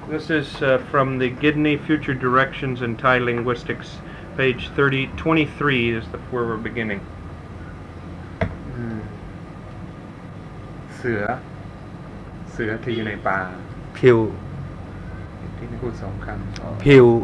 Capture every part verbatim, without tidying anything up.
This is uh, from the Gidney Future Directions in Thai Linguistics, page thirty twenty-three is the, where we're beginning. เสือเสือที่อยู่ในป่าผิวที่นี่พูดสองคำผิว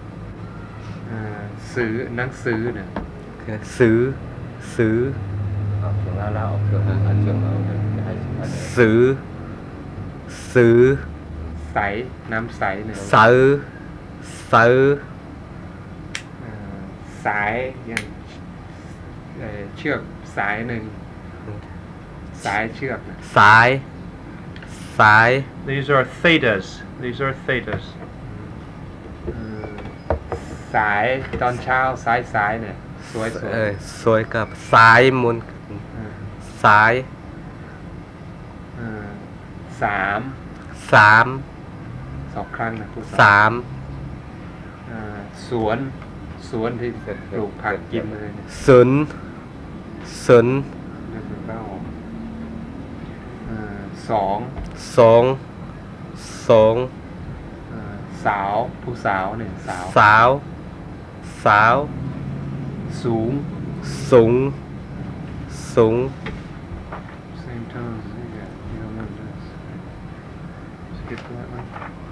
ซื้อหนังสือเนี่ยซื้อซื้อเอาเสียงแล้วแล้วเอาเสียงแล้วเอาเสียงแล้วจะให้อะไรซื้อซื้อใสน้ำใสเนี่ยเสือเสือเอ่อสายอย่างเอ่อเชือกสายหนึ่งสายเชือกนะสายสาย These are thetas. These are thetas. เอ่อสายตอนเช้าสายสายเนี่ยสวยสวยเออสวยกับสายมุนสายสามสามสองครั้งนะพูดสามเอ่อสวนสวนที่ปลูกผักกินเลยเนี่ยศูนย์ศูนย์เรียกมันก็ออกเอ่อสองสองสองเอ่อสาวผู้สาวเนี่ยสาวสาวสาวสูงสูงสูง same tone yeah you don't know this skip that one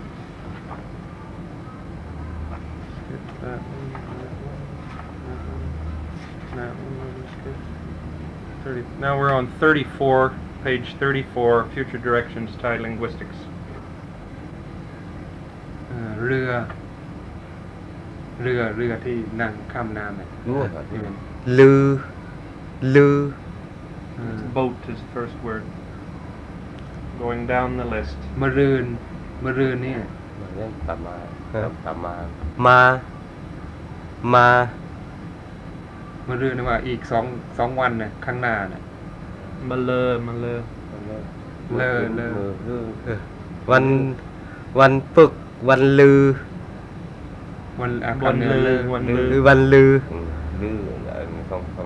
skip that one that one that one that one let us skip thirty. Now we're on thirty-four, page thirty-four, Future Directions Thai Linguistics. เอ่อเรือเรือเรือที่นั่งข้ามน้ำเนี่ยรู้เหรอที่มันลือลือเอ่อ Boat is the first word. Going down the list. มะรืนมะรืนนี่มาเล่นกลับมาครับกลับมามามามะรืนนี่ว่าอีกสองสองวันเนี่ยข้างหน้าเนี่ย Malur, malur. เลอเลอมือลื่นเออวันวันปึกวันลือวันอ่ะวันคำเนื้อลือเลอวันหลือรือวันลืออืมลื่นอะไรต้องต้อง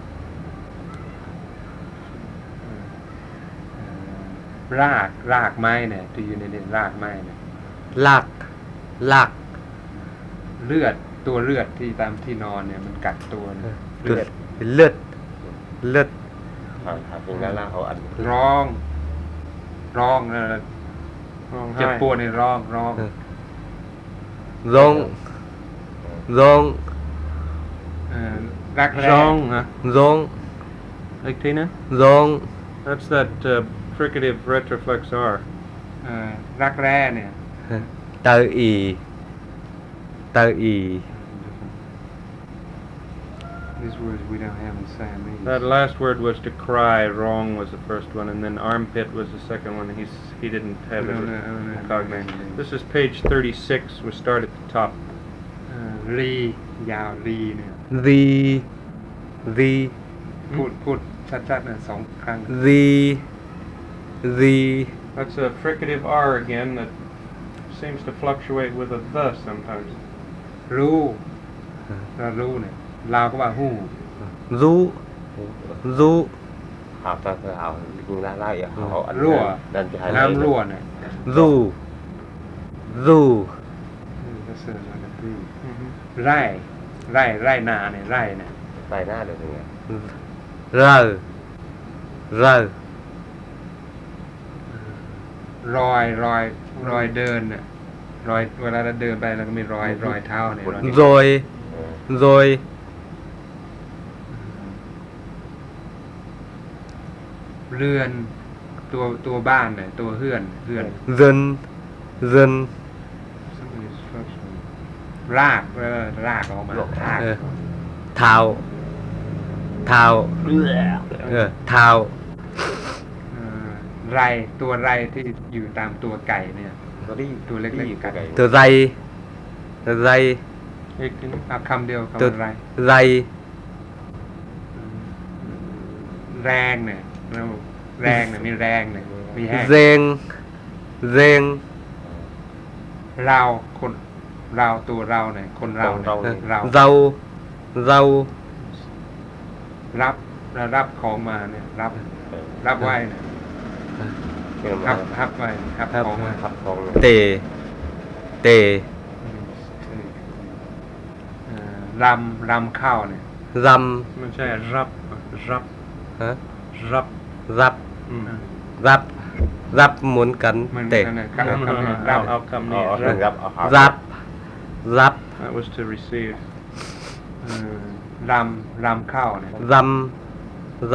รากรากไม้เนี่ยที่อยู่ในเนี่ยรากไม้เนี่ยลากลากเลือดตัวเลือดที่ตามที่นอนเนี่ยมันกัดตัวเนี่ยเลือดเลือดเลือดหาหาจริงแล้วเอาอันร้อง ร้องนะ Wrong เจ็บ high. ปวดในร้องร้องร้องร้องเอ่อรักแร้ Zong, huh? ร้อง Like Tina? ร้อง That's that uh, fricative retroflex R. เอ่อรักแร้เนี่ยเตออีเตออี These words we don't have in Siamese That last word was to cry. Wrong was the first one, and then armpit was the second one. He's he didn't have No, it no, no, no, cognate. no, no. This is page thirty-six. We start at the top. เอ่อรียาวรีเนี่ยรีรีพูดพูดชัดๆนะสองครั้งรีรี That's a fricative R again that seems to fluctuate with a the sometimes. รู้เรารู้เนี่ยลาวก็ว่าหู้รู้รู้เอาถ้าเธอเอาจริงแล้วไล่เอาอันรั่วดันจะให้น้ำรั่วเนี่ยรู้รู้ก็เสิร์ฟมาที่ Mm-hmm. ไร่ไร่ไร่นาเนี่ยไร่เนี่ยไปหน้าเดี๋ยวถึงไงเราเรารอยรอยรอยเดินเนี่ยรอยเวลาเราเดินไปเราก็มีรอยรอยเท้าเนี่ยรอยโดยโดยเรือนตัวตัวบ้านเนี่ยตัวเฮือนเฮือนเรินเรินรากเออรากออกมารากเออเท้าเท้าเออเท้าเอ่อไรตัวไรที่อยู่ตามตัวไก่เนี่ยก็ได้ตัวเล็กๆไก่ตัวไรตัวไร Hey, Tina. เอาคำเดียวตัวคำอะไรไรแรงเนี่ยเราแรงเนี่ยมีแรงเนี่ยมีแห้งเรงเรงเราคนเราตัวเราเนี่ยคนเราเนี่ยเราเราเรารับเรารับของมาเนี่ยรับ รับไว้เนี่ยเกี่ยวฮักับบ ฮับไว้ฮับของมาขับของเตเตเอ่อรำรำข้าวเนี่ยรไม่ใช่รับรับำฮะรับรับอืมรับ รับเหมือนกันเหมือนเตกันนะครัเอาบคำนี้เอารับเอาคำอ๋อนี้ครับเอาครับรับ รับ That was to receive เอ่อรำรำข้าวเนี่ยรำ ร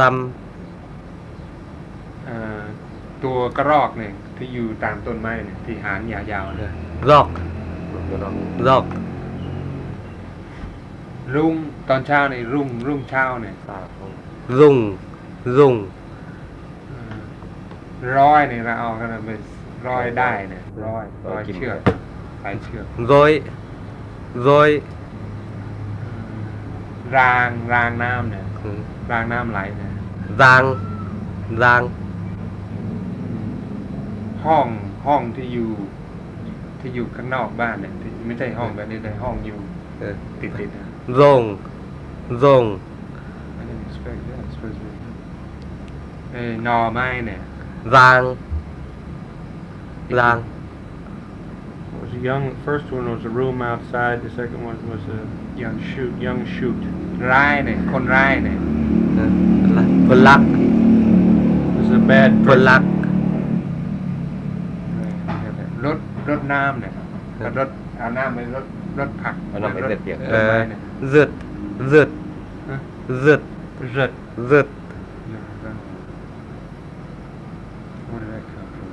เอ่อตัวกระรอกเนี่ยที่อยู่ตามต้นไม้เนี่ยที่หางยาวๆเนี่ยำรอก รอกรุ่งตอนเช้าเนี่ยรุ่งรุ่งเช้าเนี่ยรุ่ง รุ่งเอ่อร้อยเนี่ยเราเอากันนะเป็นร้อยได้เนี่ยร้อยร้อยเชือกสายเชือกร้อยร้อยรางรางน้ำเนี่ยอืมรางน้ำไหลเนี่ยราง รางห้องห้องที่อยู่ที่อยู่ข้างนอกบ้านเนี่ยที่ไม่ใช่ห้องแบบนี้เลยห้องอยู่เออติดติดๆนะโรงโรง I didn't expect that. It's supposed to be. เอ้ยหนอไม้เนี่ยราง ราง It was a young. First one was a room outside. The second one was a young shoot. Young shoot. ร้ายเนี่ยคนร้ายเนี่ยเอออะไรพลัก It was a bad พ person. ลักรถรถน้ำเนี่ยกับรถเอาน้ำไปรถรถผักเอาน้ำไปเด็ดเปียกเออรึดรึดฮะรึด Zut. รึด What did that come from?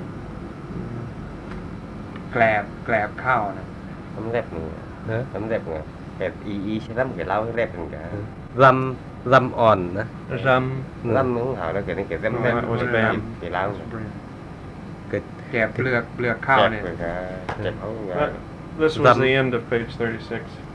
แกลบแกลบข้าวนะ Tấm đẹp nữa. Hả? Tấm đẹp nữa. Cái y y sẽ lắm cái lau đẹp hơn cả. รำรำอ่อนนะ Ram. Lắm cũng hỏi là cái này cái tấm đẹp. Ôi, Cái bam. cái lau. เกิดแกบเปลือกเปลือกข้าว Đẹp เนี่ย rồi cả. Đẹp không cả. That- This was Ram. the end of page thirty-six.